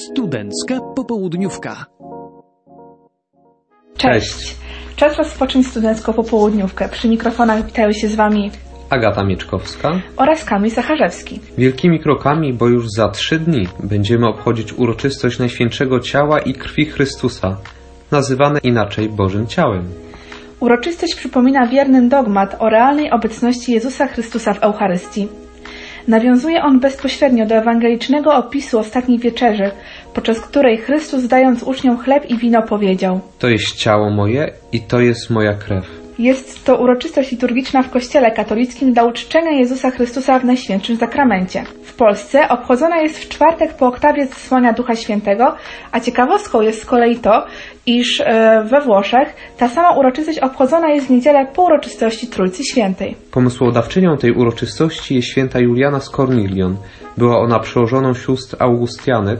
Studencka popołudniówka. Cześć! Czas rozpocząć studencką popołudniówkę. Przy mikrofonach witają się z Wami Agata Mieczkowska oraz Kamil Sacharzewski. Wielkimi krokami, bo już za 3 dni będziemy obchodzić uroczystość Najświętszego Ciała i Krwi Chrystusa, nazywane inaczej Bożym Ciałem. Uroczystość przypomina wiernym dogmat o realnej obecności Jezusa Chrystusa w Eucharystii. Nawiązuje on bezpośrednio do ewangelicznego opisu ostatniej wieczerzy, podczas której Chrystus, dając uczniom chleb i wino, powiedział: To jest ciało moje i to jest moja krew. Jest to uroczystość liturgiczna w Kościele katolickim dla uczczenia Jezusa Chrystusa w Najświętszym Sakramencie. W Polsce obchodzona jest w czwartek po oktawie zesłania Ducha Świętego, a ciekawostką jest z kolei to, iż we Włoszech ta sama uroczystość obchodzona jest w niedzielę po uroczystości Trójcy Świętej. Pomysłodawczynią tej uroczystości jest święta Juliana z Kornilion. Była ona przełożoną sióstr Augustianek. W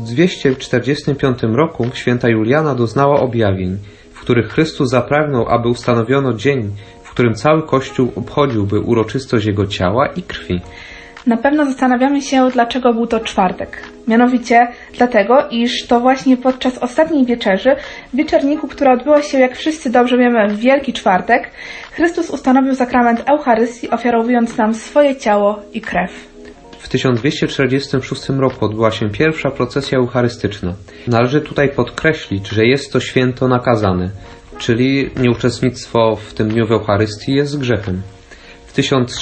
1245 roku święta Juliana doznała objawień, w których Chrystus zapragnął, aby ustanowiono dzień, w którym cały Kościół obchodziłby uroczystość Jego ciała i krwi. Na pewno zastanawiamy się, dlaczego był to czwartek. Mianowicie dlatego, iż to właśnie podczas ostatniej wieczerzy, wieczerniku, która odbyła się, jak wszyscy dobrze wiemy, w Wielki Czwartek, Chrystus ustanowił sakrament Eucharystii, ofiarowując nam swoje ciało i krew. W 1246 roku odbyła się pierwsza procesja eucharystyczna. Należy tutaj podkreślić, że jest to święto nakazane, czyli nieuczestnictwo w tym dniu w Eucharystii jest grzechem. W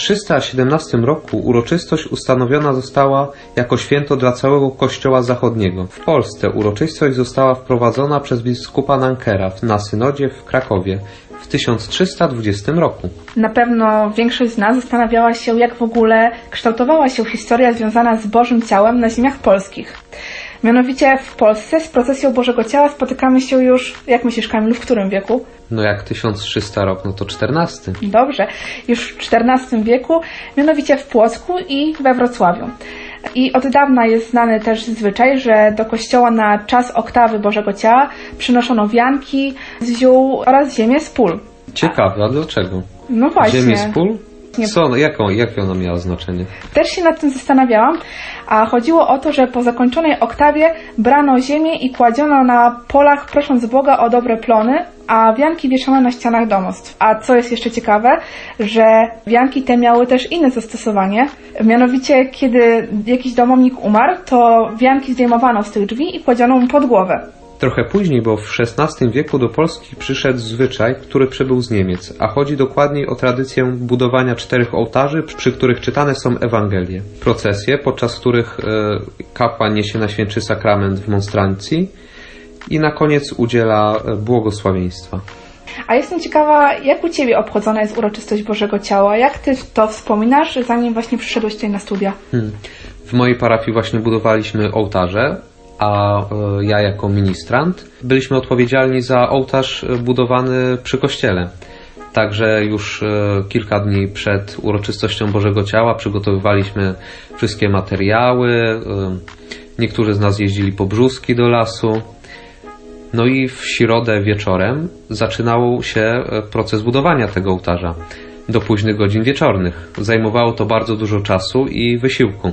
1317 roku uroczystość ustanowiona została jako święto dla całego Kościoła Zachodniego. W Polsce uroczystość została wprowadzona przez biskupa Nankera na synodzie w Krakowie w 1320 roku. Na pewno większość z nas zastanawiała się, jak w ogóle kształtowała się historia związana z Bożym Ciałem na ziemiach polskich. Mianowicie w Polsce z procesją Bożego Ciała spotykamy się już, jak myślisz, Kamilu, w którym wieku? No jak 1300 rok, no to 14. Dobrze, już w XIV wieku, mianowicie w Płocku i we Wrocławiu. I od dawna jest znany też zwyczaj, że do kościoła na czas oktawy Bożego Ciała przynoszono wianki z ziół oraz ziemię z pól. Ciekawe, a dlaczego? No właśnie. Ziemię z pól? Co, jakie ona miała znaczenie? Też się nad tym zastanawiałam, a chodziło o to, że po zakończonej oktawie brano ziemię i kładziono na polach, prosząc Boga o dobre plony, a wianki wieszano na ścianach domostw. A co jest jeszcze ciekawe, że wianki te miały też inne zastosowanie. Mianowicie, kiedy jakiś domownik umarł, to wianki zdejmowano z tych drzwi i kładziono mu pod głowę. Trochę później, bo w XVI wieku do Polski przyszedł zwyczaj, który przybył z Niemiec, a chodzi dokładniej o tradycję budowania 4 ołtarzy, przy których czytane są Ewangelie. Procesje, podczas których kapłan niesie Najświętszy Sakrament w monstrancji i na koniec udziela błogosławieństwa. A jestem ciekawa, jak u Ciebie obchodzona jest uroczystość Bożego Ciała? Jak Ty to wspominasz, zanim właśnie przyszedłeś tutaj na studia? W mojej parafii właśnie budowaliśmy ołtarze, a ja jako ministrant byliśmy odpowiedzialni za ołtarz budowany przy kościele. Także już kilka dni przed uroczystością Bożego Ciała przygotowywaliśmy wszystkie materiały. Niektórzy z nas jeździli po brzuski do lasu. No i w środę wieczorem zaczynał się proces budowania tego ołtarza do późnych godzin wieczornych. Zajmowało to bardzo dużo czasu i wysiłku.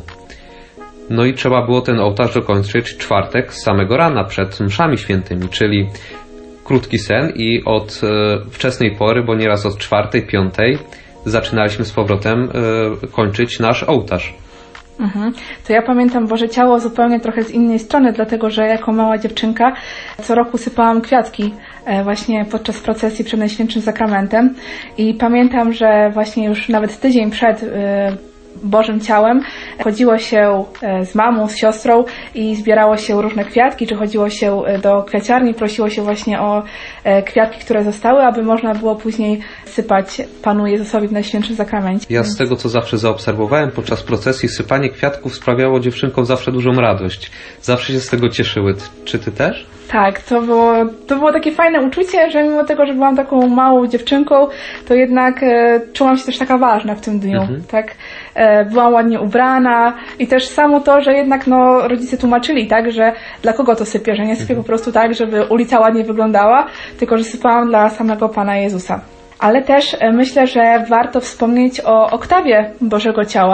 No i trzeba było ten ołtarz dokończyć w czwartek z samego rana przed mszami świętymi, czyli krótki sen i od wczesnej pory, bo nieraz od 4, 5 zaczynaliśmy z powrotem kończyć nasz ołtarz. To ja pamiętam Boże Ciało zupełnie trochę z innej strony, dlatego że jako mała dziewczynka co roku sypałam kwiatki właśnie podczas procesji przed Najświętszym Sakramentem i pamiętam, że właśnie już nawet tydzień przed Bożym Ciałem chodziło się z mamą, z siostrą i zbierało się różne kwiatki, czy chodziło się do kwiaciarni, prosiło się właśnie o kwiatki, które zostały, aby można było później sypać Panu Jezusowi w Najświętszym Sakramencie. Ja z tego, co zawsze zaobserwowałem podczas procesji, sypanie kwiatków sprawiało dziewczynkom zawsze dużą radość. Zawsze się z tego cieszyły. Czy ty też? Tak, to było takie fajne uczucie, że mimo tego, że byłam taką małą dziewczynką, to jednak czułam się też taka ważna w tym dniu, tak? Byłam ładnie ubrana i też samo to, że jednak rodzice tłumaczyli, tak, że dla kogo to sypię, że nie sypię po prostu tak, żeby ulica ładnie wyglądała, tylko że sypałam dla samego Pana Jezusa. Ale też myślę, że warto wspomnieć o oktawie Bożego Ciała,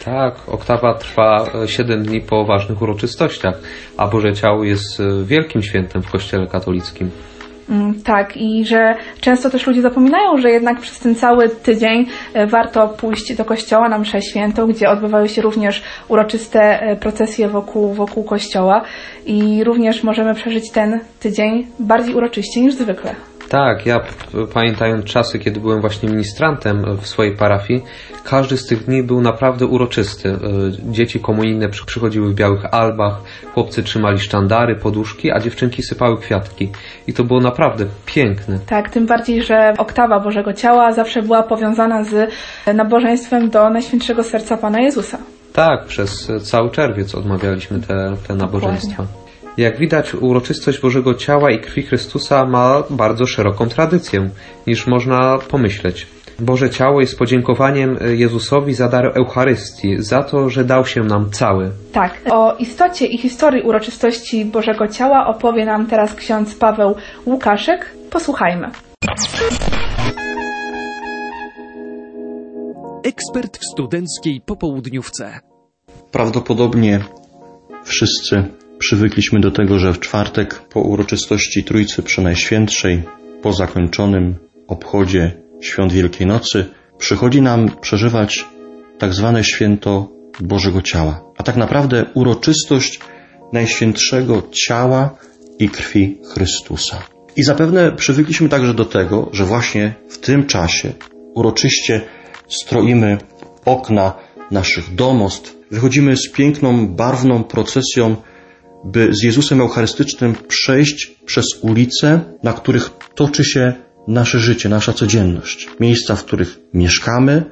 Tak, oktawa trwa 7 dni po ważnych uroczystościach, a Boże Ciało jest wielkim świętem w Kościele katolickim. Tak, i że często też ludzie zapominają, że jednak przez ten cały tydzień warto pójść do kościoła na mszę świętą, gdzie odbywają się również uroczyste procesje wokół kościoła i również możemy przeżyć ten tydzień bardziej uroczyście niż zwykle. Tak, ja pamiętając czasy, kiedy byłem właśnie ministrantem w swojej parafii, każdy z tych dni był naprawdę uroczysty. Dzieci komunijne przychodziły w białych albach, chłopcy trzymali sztandary, poduszki, a dziewczynki sypały kwiatki. I to było naprawdę piękne. Tak, tym bardziej, że oktawa Bożego Ciała zawsze była powiązana z nabożeństwem do Najświętszego Serca Pana Jezusa. Tak, przez cały czerwiec odmawialiśmy te nabożeństwa. Dokładnie. Jak widać, uroczystość Bożego Ciała i Krwi Chrystusa ma bardzo szeroką tradycję, niż można pomyśleć. Boże Ciało jest podziękowaniem Jezusowi za dar Eucharystii, za to, że dał się nam cały. Tak, o istocie i historii uroczystości Bożego Ciała opowie nam teraz ksiądz Paweł Łukaszek. Posłuchajmy. Ekspert w studenckiej popołudniówce. Prawdopodobnie wszyscy przywykliśmy do tego, że w czwartek po uroczystości Trójcy Przenajświętszej, po zakończonym obchodzie Świąt Wielkiej Nocy, przychodzi nam przeżywać tak zwane święto Bożego Ciała, a tak naprawdę uroczystość Najświętszego Ciała i Krwi Chrystusa. I zapewne przywykliśmy także do tego, że właśnie w tym czasie uroczyście stroimy okna naszych domostw, wychodzimy z piękną, barwną procesją, by z Jezusem Eucharystycznym przejść przez ulice, na których toczy się nasze życie, nasza codzienność. Miejsca, w których mieszkamy,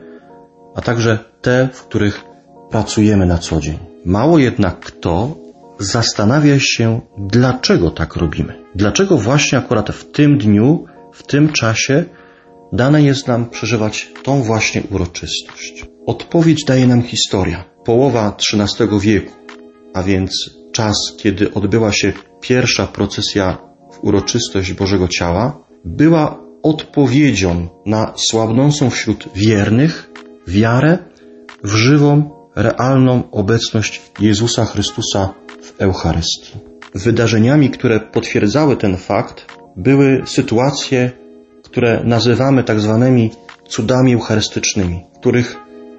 a także te, w których pracujemy na co dzień. Mało jednak kto zastanawia się, dlaczego tak robimy. Dlaczego właśnie akurat w tym dniu, w tym czasie dane jest nam przeżywać tą właśnie uroczystość. Odpowiedź daje nam historia. Połowa XIII wieku, a więc czas, kiedy odbyła się pierwsza procesja w uroczystość Bożego Ciała, była odpowiedzią na słabnącą wśród wiernych wiarę w żywą, realną obecność Jezusa Chrystusa w Eucharystii. Wydarzeniami, które potwierdzały ten fakt, były sytuacje, które nazywamy tak zwanymi cudami eucharystycznymi, w których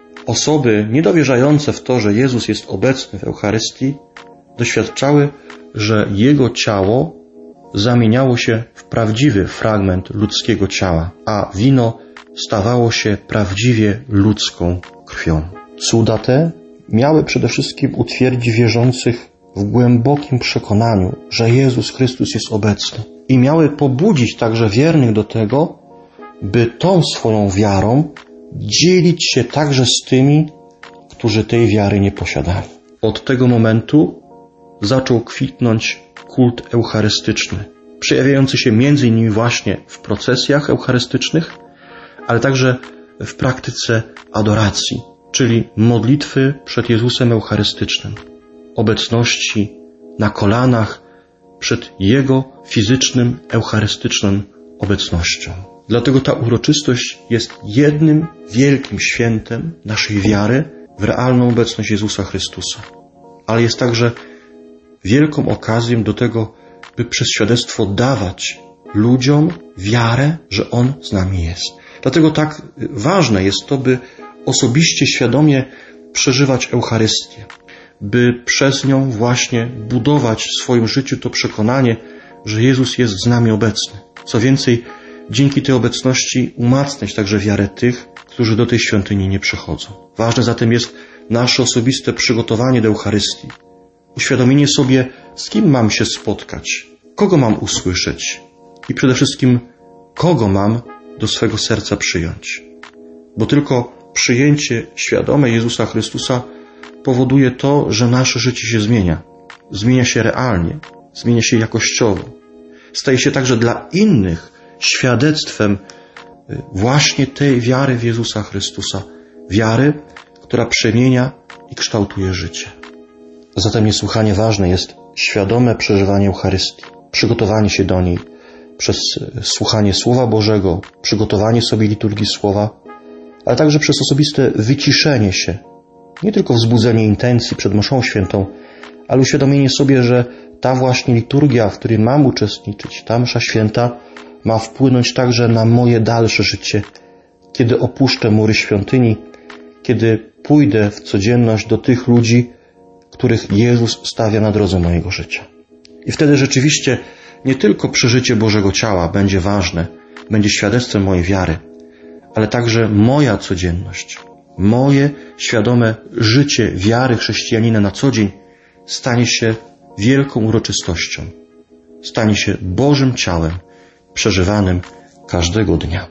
osoby niedowierzające w to, że Jezus jest obecny w Eucharystii, doświadczały, że Jego ciało zamieniało się w prawdziwy fragment ludzkiego ciała, a wino stawało się prawdziwie ludzką krwią. Cuda te miały przede wszystkim utwierdzić wierzących w głębokim przekonaniu, że Jezus Chrystus jest obecny i miały pobudzić także wiernych do tego, by tą swoją wiarą dzielić się także z tymi, którzy tej wiary nie posiadali. Od tego momentu zaczął kwitnąć kult eucharystyczny, przejawiający się między innymi właśnie w procesjach eucharystycznych, ale także w praktyce adoracji, czyli modlitwy przed Jezusem Eucharystycznym, obecności na kolanach przed Jego fizycznym, eucharystycznym obecnością. Dlatego ta uroczystość jest jednym wielkim świętem naszej wiary w realną obecność Jezusa Chrystusa, ale jest także wielką okazją do tego, by przez świadectwo dawać ludziom wiarę, że On z nami jest. Dlatego tak ważne jest to, by osobiście, świadomie przeżywać Eucharystię, by przez nią właśnie budować w swoim życiu to przekonanie, że Jezus jest z nami obecny. Co więcej, dzięki tej obecności umacniać także wiarę tych, którzy do tej świątyni nie przychodzą. Ważne zatem jest nasze osobiste przygotowanie do Eucharystii. Uświadomienie sobie, z kim mam się spotkać, kogo mam usłyszeć i przede wszystkim, kogo mam do swego serca przyjąć. Bo tylko przyjęcie świadome Jezusa Chrystusa powoduje to, że nasze życie się zmienia. Zmienia się realnie, zmienia się jakościowo. Staje się także dla innych świadectwem właśnie tej wiary w Jezusa Chrystusa. Wiary, która przemienia i kształtuje życie. Zatem niesłychanie ważne jest świadome przeżywanie Eucharystii, przygotowanie się do niej przez słuchanie Słowa Bożego, przygotowanie sobie liturgii Słowa, ale także przez osobiste wyciszenie się Nie tylko wzbudzenie intencji przed mszą świętą, ale uświadomienie sobie, że ta właśnie liturgia, w której mam uczestniczyć, ta msza święta ma wpłynąć także na moje dalsze życie, kiedy opuszczę mury świątyni, kiedy pójdę w codzienność do tych ludzi, których Jezus stawia na drodze mojego życia. I wtedy rzeczywiście nie tylko przeżycie Bożego Ciała będzie ważne, będzie świadectwem mojej wiary, ale także moja codzienność, moje świadome życie wiary chrześcijanina na co dzień stanie się wielką uroczystością, stanie się Bożym Ciałem przeżywanym każdego dnia.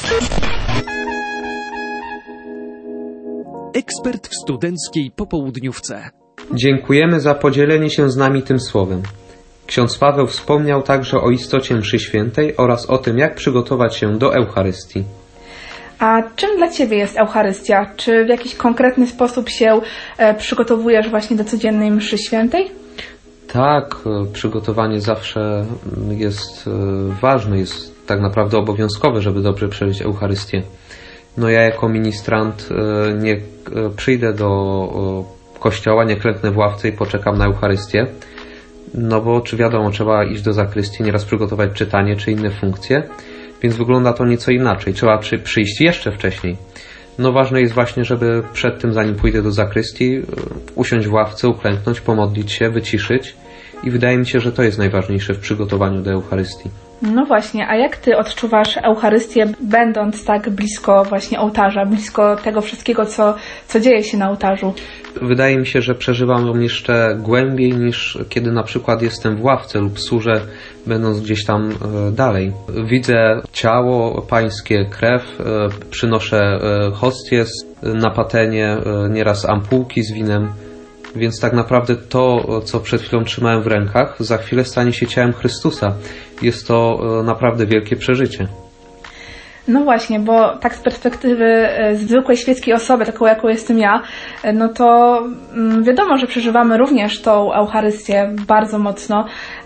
Ekspert w studenckiej popołudniówce. Dziękujemy za podzielenie się z nami tym słowem. Ksiądz Paweł wspomniał także o istocie mszy świętej oraz o tym, jak przygotować się do Eucharystii. A czym dla Ciebie jest Eucharystia? Czy w jakiś konkretny sposób się przygotowujesz właśnie do codziennej mszy świętej? Tak, przygotowanie zawsze jest ważne, jest tak naprawdę obowiązkowe, żeby dobrze przeżyć Eucharystię. No ja jako ministrant nie przyjdę do kościoła, nie klęknę w ławce i poczekam na Eucharystię, no bo czy wiadomo, trzeba iść do zakrystii, nieraz przygotować czytanie czy inne funkcje, więc wygląda to nieco inaczej. Trzeba przyjść jeszcze wcześniej. No ważne jest właśnie, żeby przed tym, zanim pójdę do zakrystii, usiąść w ławce, uklęknąć, pomodlić się, wyciszyć i wydaje mi się, że to jest najważniejsze w przygotowaniu do Eucharystii. No właśnie, a jak Ty odczuwasz Eucharystię, będąc tak blisko właśnie ołtarza, blisko tego wszystkiego, co dzieje się na ołtarzu? Wydaje mi się, że przeżywam ją jeszcze głębiej niż kiedy na przykład jestem w ławce lub służę, będąc gdzieś tam dalej. Widzę ciało pańskie, krew, przynoszę hostię na patenie, nieraz ampułki z winem, więc tak naprawdę to, co przed chwilą trzymałem w rękach, za chwilę stanie się ciałem Chrystusa. Jest to naprawdę wielkie przeżycie. No właśnie, bo tak z perspektywy zwykłej świeckiej osoby, taką jaką jestem ja, no to wiadomo, że przeżywamy również tą Eucharystię bardzo mocno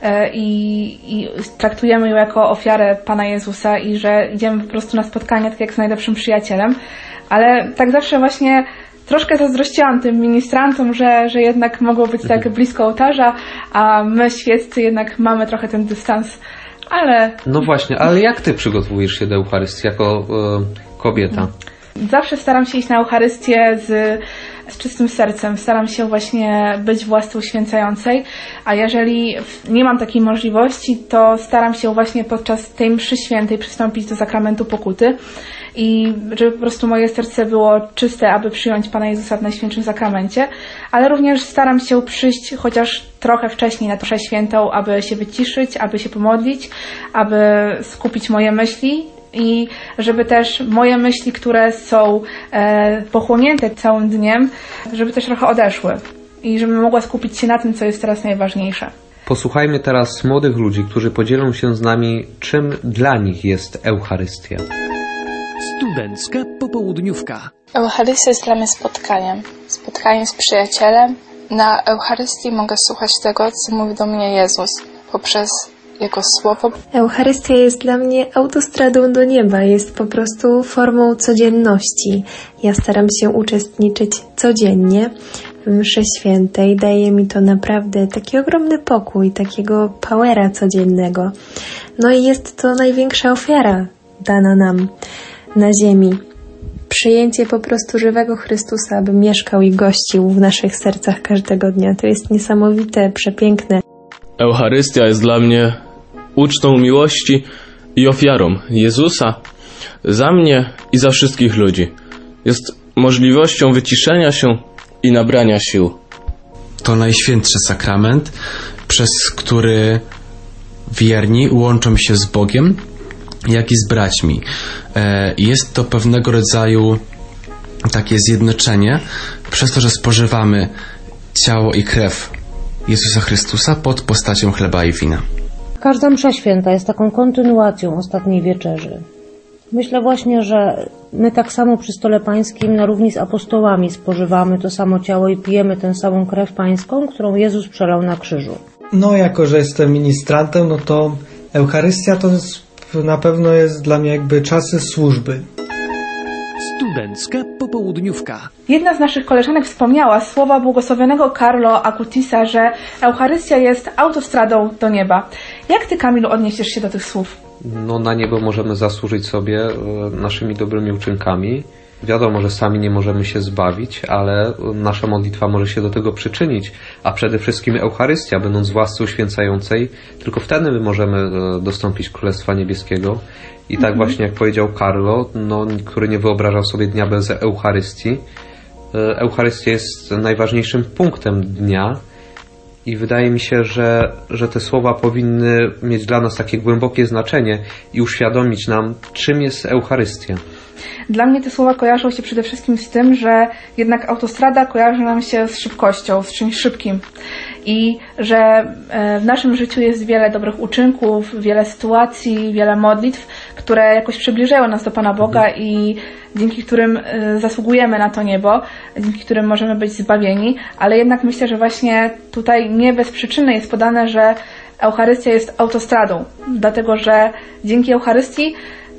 i traktujemy ją jako ofiarę Pana Jezusa i że idziemy po prostu na spotkanie tak jak z najlepszym przyjacielem, ale tak zawsze właśnie troszkę zazdrościłam tym ministrantom, że jednak mogło być tak blisko ołtarza, a my świeccy jednak mamy trochę ten dystans, ale... No właśnie, ale jak Ty przygotowujesz się do Eucharystii jako kobieta? Zawsze staram się iść na Eucharystię z czystym sercem. Staram się właśnie być w łasce uświęcającej, a jeżeli nie mam takiej możliwości, to staram się właśnie podczas tej mszy świętej przystąpić do sakramentu pokuty i żeby po prostu moje serce było czyste, aby przyjąć Pana Jezusa w Najświętszym Sakramencie, ale również staram się przyjść chociaż trochę wcześniej na mszę świętą, aby się wyciszyć, aby się pomodlić, aby skupić moje myśli i żeby też moje myśli, które są pochłonięte całym dniem, żeby też trochę odeszły i żebym mogła skupić się na tym, co jest teraz najważniejsze. Posłuchajmy teraz młodych ludzi, którzy podzielą się z nami, czym dla nich jest Eucharystia. Studencka popołudniówka. Eucharystia jest dla mnie spotkaniem z przyjacielem. Na Eucharystii mogę słuchać tego, co mówi do mnie Jezus poprzez Jego słowo. Eucharystia jest dla mnie autostradą do nieba, jest po prostu formą codzienności. Ja staram się uczestniczyć codziennie w mszy świętej. Daje mi to naprawdę taki ogromny pokój, takiego powera codziennego. No i jest to największa ofiara dana nam na ziemi. Przyjęcie po prostu żywego Chrystusa, aby mieszkał i gościł w naszych sercach każdego dnia. To jest niesamowite, przepiękne. Eucharystia jest dla mnie ucztą miłości i ofiarą Jezusa za mnie i za wszystkich ludzi. Jest możliwością wyciszenia się i nabrania sił. To najświętszy sakrament, przez który wierni łączą się z Bogiem, jak i z braćmi. Jest to pewnego rodzaju takie zjednoczenie przez to, że spożywamy ciało i krew Jezusa Chrystusa pod postacią chleba i wina. Każda msza święta jest taką kontynuacją ostatniej wieczerzy. Myślę właśnie, że my tak samo przy stole pańskim na równi z apostołami spożywamy to samo ciało i pijemy tę samą krew pańską, którą Jezus przelał na krzyżu. No, jako że jestem ministrantem, no to Eucharystia to na pewno jest dla mnie jakby czasy służby. Studencka popołudniówka. Jedna z naszych koleżanek wspomniała słowa błogosławionego Carlo Acutisa, że Eucharystia jest autostradą do nieba. Jak ty, Kamilu, odniesiesz się do tych słów? No, na niebo możemy zasłużyć sobie naszymi dobrymi uczynkami. Wiadomo, że sami nie możemy się zbawić, ale nasza modlitwa może się do tego przyczynić, a przede wszystkim Eucharystia, będąc w łasce uświęcającej, tylko wtedy my możemy dostąpić Królestwa Niebieskiego. I tak właśnie jak powiedział Carlo, który nie wyobrażał sobie dnia bez Eucharystii. Eucharystia jest najważniejszym punktem dnia i wydaje mi się, że te słowa powinny mieć dla nas takie głębokie znaczenie i uświadomić nam, czym jest Eucharystia. Dla mnie te słowa kojarzą się przede wszystkim z tym, że jednak autostrada kojarzy nam się z szybkością, z czymś szybkim. I że w naszym życiu jest wiele dobrych uczynków, wiele sytuacji, wiele modlitw, które jakoś przybliżają nas do Pana Boga i dzięki którym zasługujemy na to niebo, dzięki którym możemy być zbawieni. Ale jednak myślę, że właśnie tutaj nie bez przyczyny jest podane, że Eucharystia jest autostradą. Dlatego, że dzięki Eucharystii,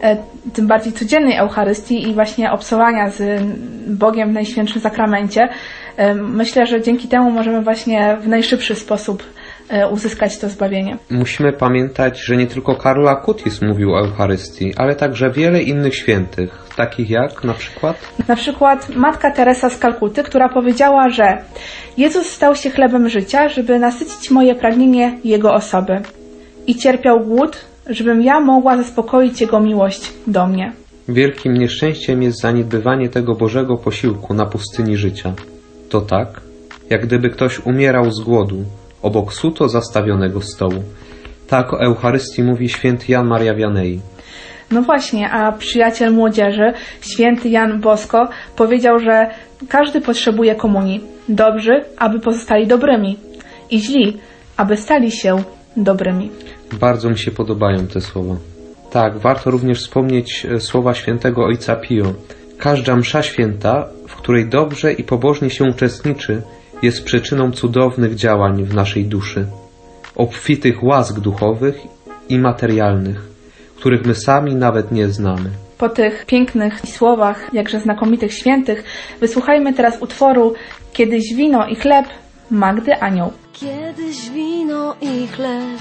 tym bardziej codziennej Eucharystii i właśnie obcowania z Bogiem w Najświętszym Sakramencie, myślę, że dzięki temu możemy właśnie w najszybszy sposób uzyskać to zbawienie. Musimy pamiętać, że nie tylko Carlo Acutis mówił o Eucharystii, ale także wiele innych świętych, takich jak na przykład? Na przykład Matka Teresa z Kalkuty, która powiedziała, że Jezus stał się chlebem życia, żeby nasycić moje pragnienie Jego osoby i cierpiał głód, żebym ja mogła zaspokoić Jego miłość do mnie. Wielkim nieszczęściem jest zaniedbywanie tego Bożego posiłku na pustyni życia. To tak, jak gdyby ktoś umierał z głodu obok suto zastawionego stołu. Tak o Eucharystii mówi święty Jan Maria Vianney. No właśnie, a przyjaciel młodzieży, święty Jan Bosko, powiedział, że każdy potrzebuje komunii. Dobrzy, aby pozostali dobrymi i źli, aby stali się dobrymi. Bardzo mi się podobają te słowa. Tak, warto również wspomnieć słowa świętego ojca Pio. Każda msza święta, w której dobrze i pobożnie się uczestniczy, jest przyczyną cudownych działań w naszej duszy, obfitych łask duchowych i materialnych, których my sami nawet nie znamy. Po tych pięknych słowach, jakże znakomitych świętych, wysłuchajmy teraz utworu Kiedyś wino i chleb Magdy Anioł. Kiedyś wino i chleb,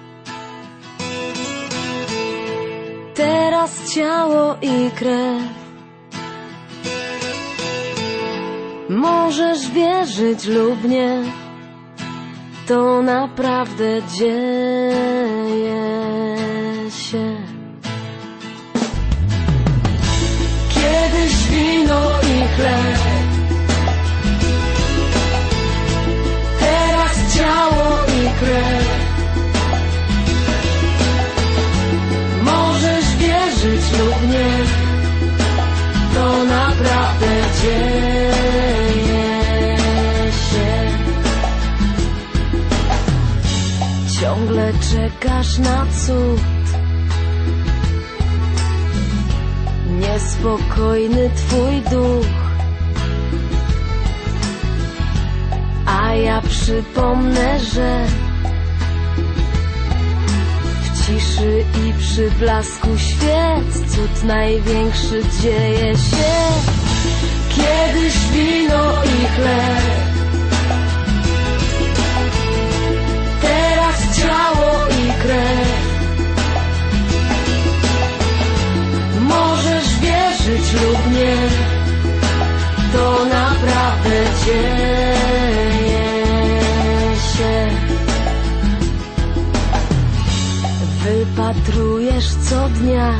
teraz ciało i krew. Możesz wierzyć lub nie, to naprawdę dzieje się. Kiedyś wino i chleb, teraz ciało i krew. Możesz wierzyć lub nie, to naprawdę dzieje się. Ciągle czekasz na cud, niespokojny twój duch, a ja przypomnę, że w ciszy i przy blasku świec cud największy dzieje się. Kiedyś wino i chleb, teraz ciało i krew. Możesz wierzyć lub nie, to naprawdę dzieje się. Wypatrujesz co dnia,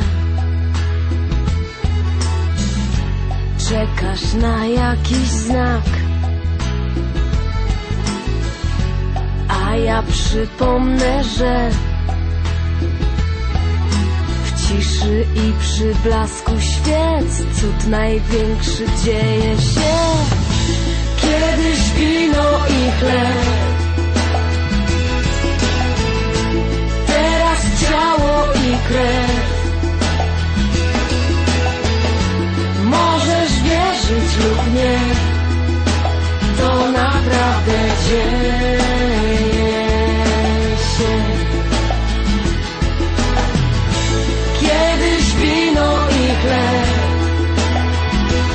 czekasz na jakiś znak, a ja przypomnę, że w ciszy i przy blasku świec cud największy dzieje się. Kiedyś wino i chleb, teraz ciało i krew. Możesz wierzyć lub nie, to naprawdę dzieje się. Kiedyś wino i chleb,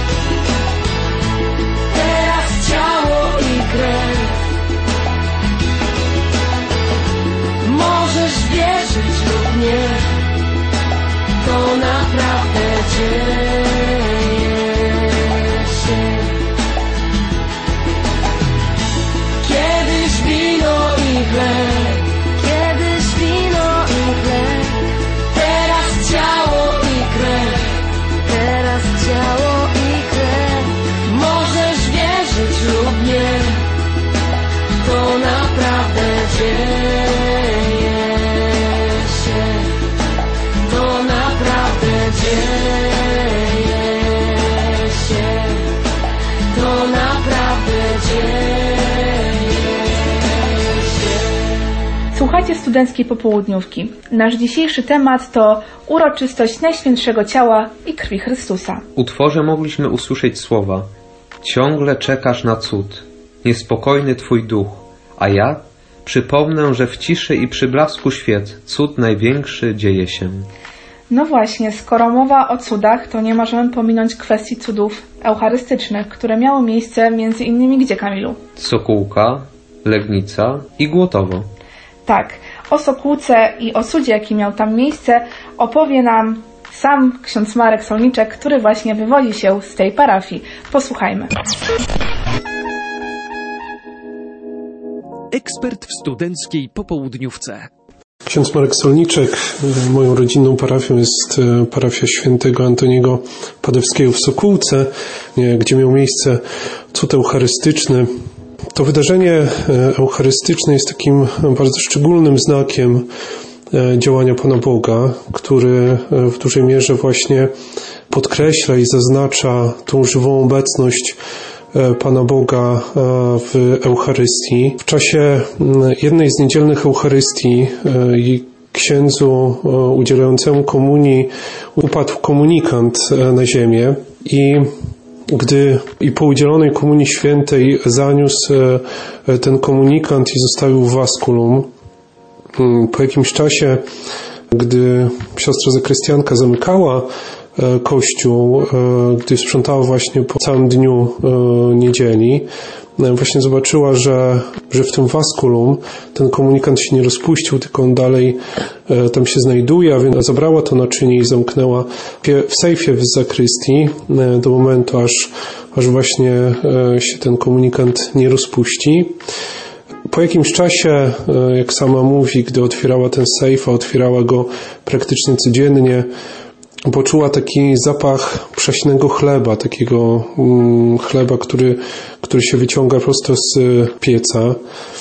Słuchajcie studenckiej popołudniówki. Nasz dzisiejszy temat to uroczystość Najświętszego Ciała i Krwi Chrystusa. W utworze mogliśmy usłyszeć słowa: ciągle czekasz na cud, niespokojny twój duch, a ja przypomnę, że w ciszy i przy blasku świec cud największy dzieje się. No właśnie, skoro mowa o cudach, to nie możemy pominąć kwestii cudów eucharystycznych, które miały miejsce między innymi gdzie, Kamilu? Sokółka, Legnica i Głotowo. Tak, o Sokółce i o cudzie, jaki miał tam miejsce, opowie nam sam ksiądz Marek Solniczek, który właśnie wywodzi się z tej parafii. Posłuchajmy. Ekspert w studenckiej popołudniówce. Ksiądz Marek Solniczek. Moją rodzinną parafią jest parafia świętego Antoniego Padewskiego w Sokółce, gdzie miał miejsce cud eucharystyczny. To wydarzenie eucharystyczne jest takim bardzo szczególnym znakiem działania Pana Boga, który w dużej mierze właśnie podkreśla i zaznacza tą żywą obecność Pana Boga w Eucharystii. W czasie jednej z niedzielnych Eucharystii księdzu udzielającemu komunii upadł komunikant na ziemię i gdy po udzielonej komunii świętej zaniósł ten komunikant i zostawił w vasculum, po jakimś czasie, gdy siostra zakrystianka zamykała kościół, gdy sprzątała właśnie po całym dniu niedzieli, właśnie zobaczyła, że w tym vasculum ten komunikant się nie rozpuścił, tylko on dalej tam się znajduje, a więc zabrała to naczynie i zamknęła w sejfie w zakrystii do momentu, aż właśnie się ten komunikant nie rozpuści. Po jakimś czasie, jak sama mówi, gdy otwierała ten sejf, a otwierała go praktycznie codziennie, poczuła taki zapach przaśnego chleba, takiego chleba, który się wyciąga prosto z pieca.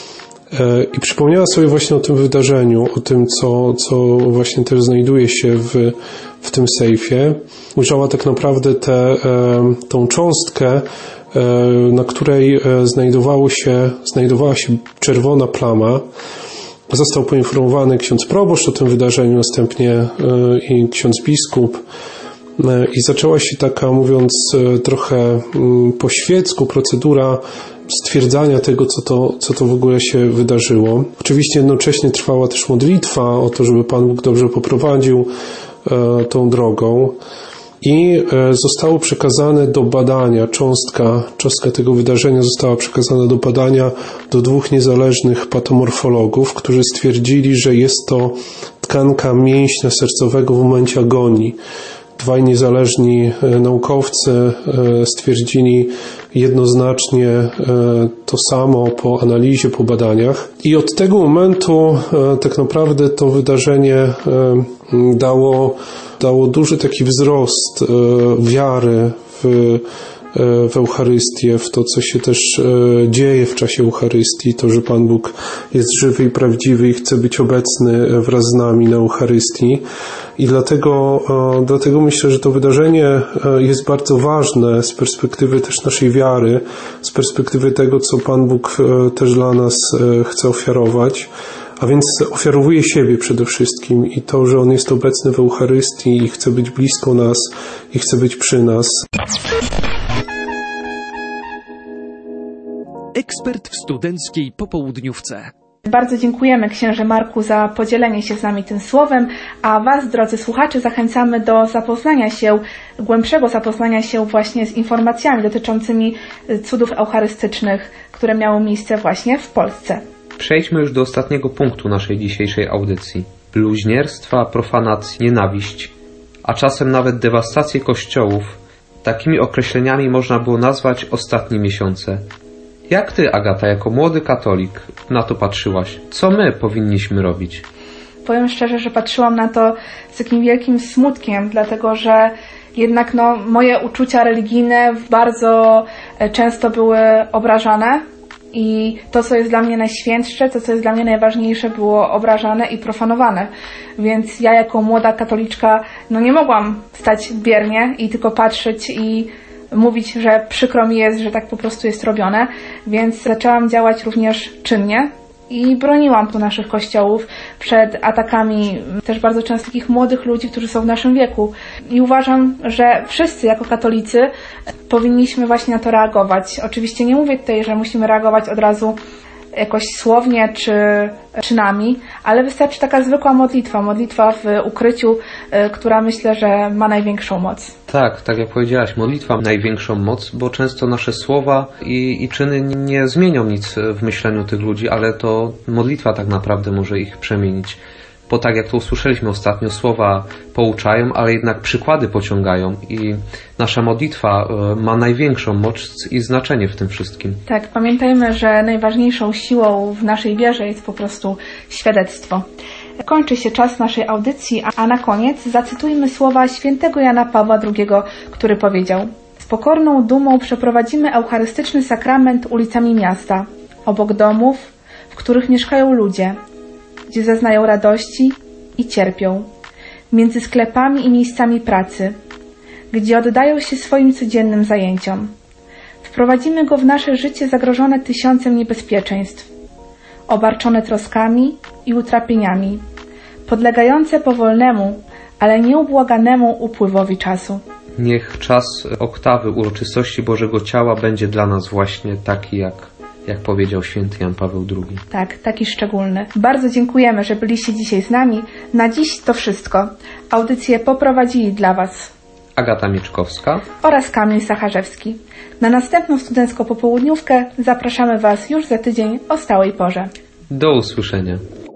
I przypomniała sobie właśnie o tym wydarzeniu, o tym, co właśnie też znajduje się w tym sejfie. Ujrzała tak naprawdę tą cząstkę, na której znajdowała się czerwona plama. Został poinformowany ksiądz proboszcz o tym wydarzeniu, następnie i ksiądz biskup. I zaczęła się taka, mówiąc trochę po świecku, procedura stwierdzania tego, co to w ogóle się wydarzyło. Oczywiście jednocześnie trwała też modlitwa o to, żeby Pan Bóg dobrze poprowadził tą drogą. I zostało przekazane do badania, cząstka tego wydarzenia została przekazana do badania do 2 niezależnych patomorfologów, którzy stwierdzili, że jest to tkanka mięśnia sercowego w momencie agonii. 2 niezależni naukowcy stwierdzili jednoznacznie to samo po analizie, po badaniach. I od tego momentu tak naprawdę to wydarzenie dało duży taki wzrost wiary w Eucharystię, w to, co się też dzieje w czasie Eucharystii, to, że Pan Bóg jest żywy i prawdziwy i chce być obecny wraz z nami na Eucharystii. I dlatego myślę, że to wydarzenie jest bardzo ważne z perspektywy też naszej wiary, z perspektywy tego, co Pan Bóg też dla nas chce ofiarować. A więc ofiarowuje siebie przede wszystkim i to, że On jest obecny w Eucharystii i chce być blisko nas i chce być przy nas. Ekspert w studenckiej popołudniówce. Bardzo dziękujemy księże Marku za podzielenie się z nami tym słowem, a Was, drodzy słuchacze, zachęcamy do głębszego zapoznania się właśnie z informacjami dotyczącymi cudów eucharystycznych, które miały miejsce właśnie w Polsce. Przejdźmy już do ostatniego punktu naszej dzisiejszej audycji. Bluźnierstwa, profanacji, nienawiść, a czasem nawet dewastację kościołów. Takimi określeniami można było nazwać ostatnie miesiące. Jak Ty, Agata, jako młody katolik, na to patrzyłaś? Co my powinniśmy robić? Powiem szczerze, że patrzyłam na to z takim wielkim smutkiem, dlatego że jednak moje uczucia religijne bardzo często były obrażane i to, co jest dla mnie najświętsze, to, co jest dla mnie najważniejsze, było obrażane i profanowane. Więc ja jako młoda katoliczka nie mogłam stać biernie i tylko patrzeć i mówić, że przykro mi jest, że tak po prostu jest robione, więc zaczęłam działać również czynnie i broniłam tu naszych kościołów przed atakami też bardzo często takich młodych ludzi, którzy są w naszym wieku. I uważam, że wszyscy jako katolicy powinniśmy właśnie na to reagować. Oczywiście nie mówię tutaj, że musimy reagować od razu jakoś słownie czy czynami, ale wystarczy taka zwykła modlitwa w ukryciu, która myślę, że ma największą moc. Tak jak powiedziałaś, modlitwa ma największą moc, bo często nasze słowa i czyny nie zmienią nic w myśleniu tych ludzi, ale to modlitwa tak naprawdę może ich przemienić. Bo tak jak to usłyszeliśmy ostatnio, słowa pouczają, ale jednak przykłady pociągają i nasza modlitwa ma największą moc i znaczenie w tym wszystkim. Tak, pamiętajmy, że najważniejszą siłą w naszej wierze jest po prostu świadectwo. Kończy się czas naszej audycji, a na koniec zacytujmy słowa świętego Jana Pawła II, który powiedział: z pokorną dumą przeprowadzimy eucharystyczny sakrament ulicami miasta, obok domów, w których mieszkają ludzie, gdzie zaznają radości i cierpią, między sklepami i miejscami pracy, gdzie oddają się swoim codziennym zajęciom. Wprowadzimy go w nasze życie zagrożone tysiącem niebezpieczeństw, obarczone troskami i utrapieniami, podlegające powolnemu, ale nieubłaganemu upływowi czasu. Niech czas oktawy uroczystości Bożego Ciała będzie dla nas właśnie taki, jak powiedział święty Jan Paweł II. Tak, taki szczególny. Bardzo dziękujemy, że byliście dzisiaj z nami. Na dziś to wszystko. Audycję poprowadzili dla Was Agata Mieczkowska oraz Kamil Sacharzewski. Na następną studencką popołudniówkę zapraszamy Was już za tydzień o stałej porze. Do usłyszenia.